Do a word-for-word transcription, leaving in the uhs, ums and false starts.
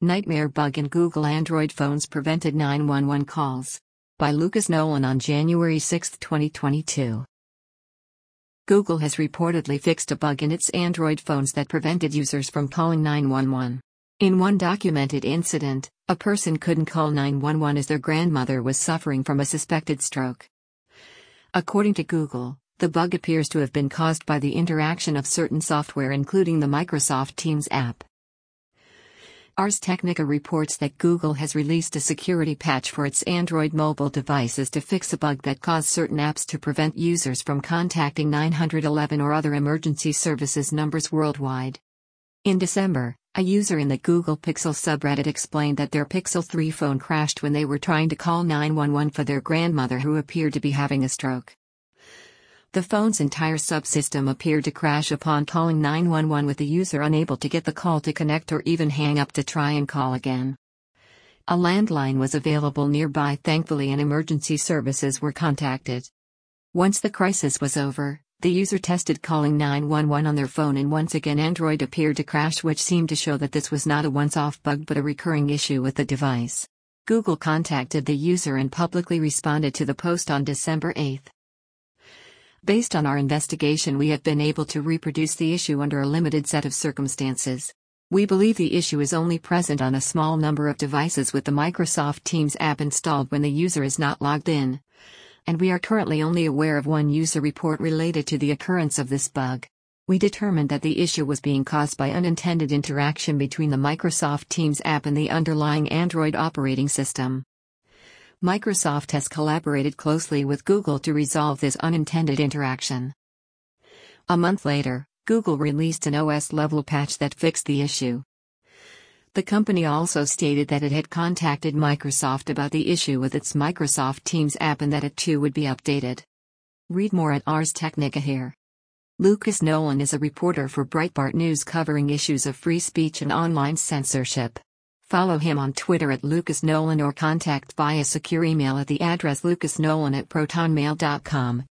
Nightmare bug in Google Android phones prevented nine one one calls. By Lucas Nolan on January sixth, twenty twenty-two. Google has reportedly fixed a bug in its Android phones that prevented users from calling nine one one. In one documented incident, a person couldn't call nine one one as their grandmother was suffering from a suspected stroke. According to Google, the bug appears to have been caused by the interaction of certain software including the Microsoft Teams app. Ars Technica reports that Google has released a security patch for its Android mobile devices to fix a bug that caused certain apps to prevent users from contacting nine one one or other emergency services numbers worldwide. In December, a user in the Google Pixel subreddit explained that their Pixel three phone crashed when they were trying to call nine one one for their grandmother who appeared to be having a stroke. The phone's entire subsystem appeared to crash upon calling nine one one, with the user unable to get the call to connect or even hang up to try and call again. A landline was available nearby, thankfully, and emergency services were contacted. Once the crisis was over, the user tested calling nine one one on their phone, and once again Android appeared to crash, which seemed to show that this was not a once-off bug but a recurring issue with the device. Google contacted the user and publicly responded to the post on December eighth. Based on our investigation, we have been able to reproduce the issue under a limited set of circumstances. We believe the issue is only present on a small number of devices with the Microsoft Teams app installed when the user is not logged in. And we are currently only aware of one user report related to the occurrence of this bug. We determined that the issue was being caused by unintended interaction between the Microsoft Teams app and the underlying Android operating system. Microsoft has collaborated closely with Google to resolve this unintended interaction. A month later, Google released an O S-level patch that fixed the issue. The company also stated that it had contacted Microsoft about the issue with its Microsoft Teams app and that it too would be updated. Read more at Ars Technica here. Lucas Nolan is a reporter for Breitbart News covering issues of free speech and online censorship. Follow him on Twitter at Lucas Nolan or contact via secure email at the address lucasnolan at protonmail dot com.